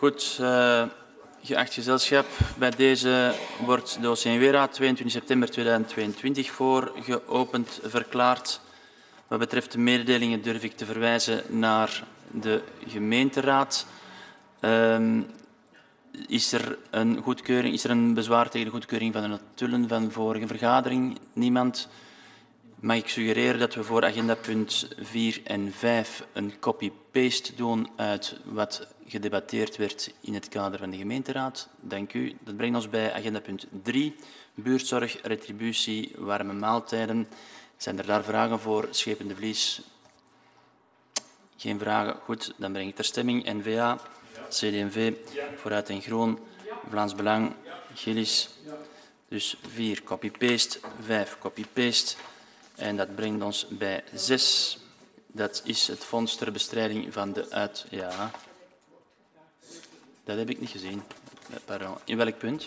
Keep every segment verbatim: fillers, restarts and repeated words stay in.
Goed, uh, geacht gezelschap. Bij deze wordt de O C N W-raad tweeëntwintig september tweeduizend tweeëntwintig voor geopend verklaard. Wat betreft de mededelingen durf ik te verwijzen naar de gemeenteraad. Um, is er een goedkeuring, is er een bezwaar tegen de goedkeuring van de notulen van vorige vergadering? Niemand. Mag ik suggereren dat we voor agendapunt vier en vijf een copy-paste doen uit wat gedebatteerd werd in het kader van de gemeenteraad? Dank u. Dat brengt ons bij agendapunt drie, buurtzorg, retributie, warme maaltijden. Zijn er daar vragen voor? Schepen de Vlies? Geen vragen. Goed, dan breng ik ter stemming. N V A, C D en V, Vooruit en Groen, Vlaams Belang, Gillis. Dus vier copy-paste, vijf copy-paste. En dat brengt ons bij zes. Dat is het fonds ter bestrijding van de uit... Ja, dat heb ik niet gezien. Pardon. In welk punt?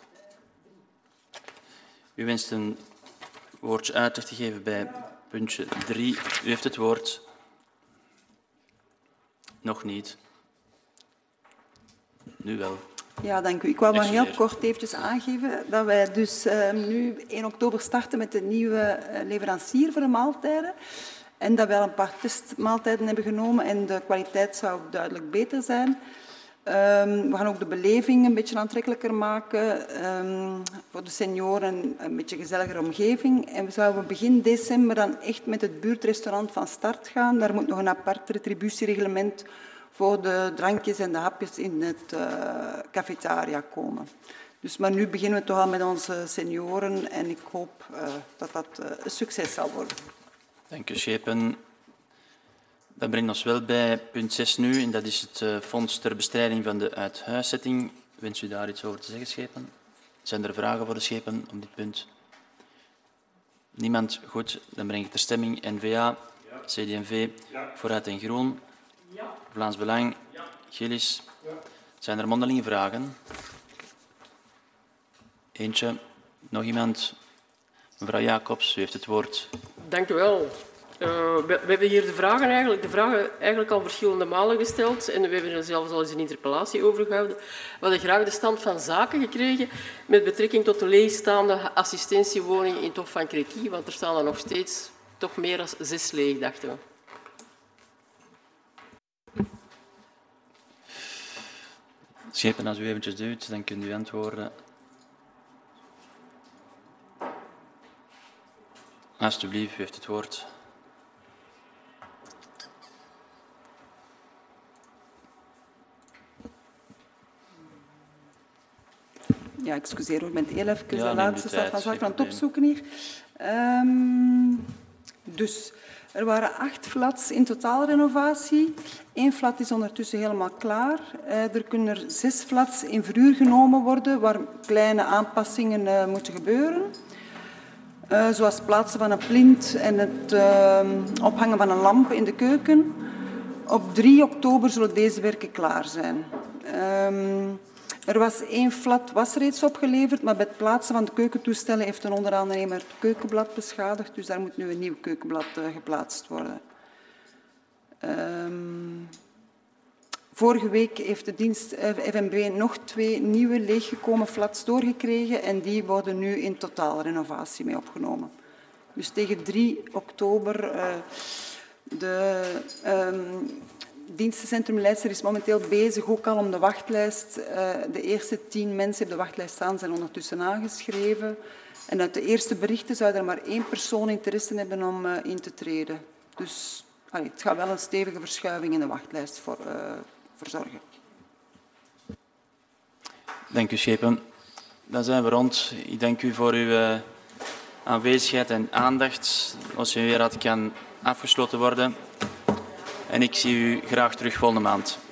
U wenst een woordje uitleg te geven bij puntje drie. U heeft het woord. Nog niet. Nu wel. Ja, dank u. Ik wou maar heel kort eventjes aangeven dat wij dus uh, nu één oktober starten met de nieuwe uh, leverancier voor de maaltijden. En dat wij al een paar testmaaltijden hebben genomen en de kwaliteit zou ook duidelijk beter zijn. Um, we gaan ook de beleving een beetje aantrekkelijker maken um, voor de senioren, een beetje gezelligere omgeving. En we zouden begin december dan echt met het buurtrestaurant van start gaan. Daar moet nog een apart retributiereglement voor de drankjes en de hapjes in het uh, cafetaria komen. Dus, maar nu beginnen we toch al met onze senioren en ik hoop uh, dat dat uh, een succes zal worden. Dank u, Schepen. Dat brengt ons wel bij punt zes nu, en dat is het uh, fonds ter bestrijding van de uithuiszetting. Wens u daar iets over te zeggen, Schepen? Zijn er vragen voor de Schepen op dit punt? Niemand? Goed, dan breng ik ter stemming. N V A, C D en V, Vooruit en Groen, Vlaams Belang, Gillis. Zijn er mondelinge vragen? Eentje. Nog iemand? Mevrouw Jacobs, u heeft het woord. Dank u wel. Uh, we, we hebben hier de vragen, eigenlijk, de vragen eigenlijk al verschillende malen gesteld en we hebben er zelfs al eens een interpellatie over gehouden. We hadden graag de stand van zaken gekregen met betrekking tot de leegstaande assistentiewoningen in Tof van Créqui, want er staan er nog steeds toch meer dan zes leeg, dachten we. Schepen, als u eventjes duwt, dan kunt u antwoorden. Alsjeblieft, u heeft het woord. Ja, excuseer hoor, ik ben heel even ja, de laatste stand van zaken aan het opzoeken hier. Um, dus, er waren acht flats in totaalrenovatie. Eén flat is ondertussen helemaal klaar. Uh, er kunnen er zes flats in verhuur genomen worden, waar kleine aanpassingen uh, moeten gebeuren. Uh, zoals plaatsen van een plint en het uh, ophangen van een lamp in de keuken. Op drie oktober zullen deze werken klaar zijn. Um, Er was één flat was reeds opgeleverd, maar bij het plaatsen van de keukentoestellen heeft een onderaannemer het keukenblad beschadigd, dus daar moet nu een nieuw keukenblad uh, geplaatst worden. Um, vorige week heeft de dienst uh, F N B nog twee nieuwe leeggekomen flats doorgekregen en die worden nu in totaalrenovatie mee opgenomen. Dus tegen drie oktober uh, de... Um, Het dienstencentrum Leidster is momenteel bezig ook al om de wachtlijst. Uh, de eerste tien mensen op de wachtlijst staan zijn ondertussen aangeschreven. En uit de eerste berichten zou er maar één persoon interesse hebben om uh, in te treden. Dus allee, het gaat wel een stevige verschuiving in de wachtlijst voor, uh, verzorgen. Dank u, Schepen. Dan zijn we rond. Ik dank u voor uw uh, aanwezigheid en aandacht. De O C N W-raad kan afgesloten worden. En ik zie u graag terug volgende maand.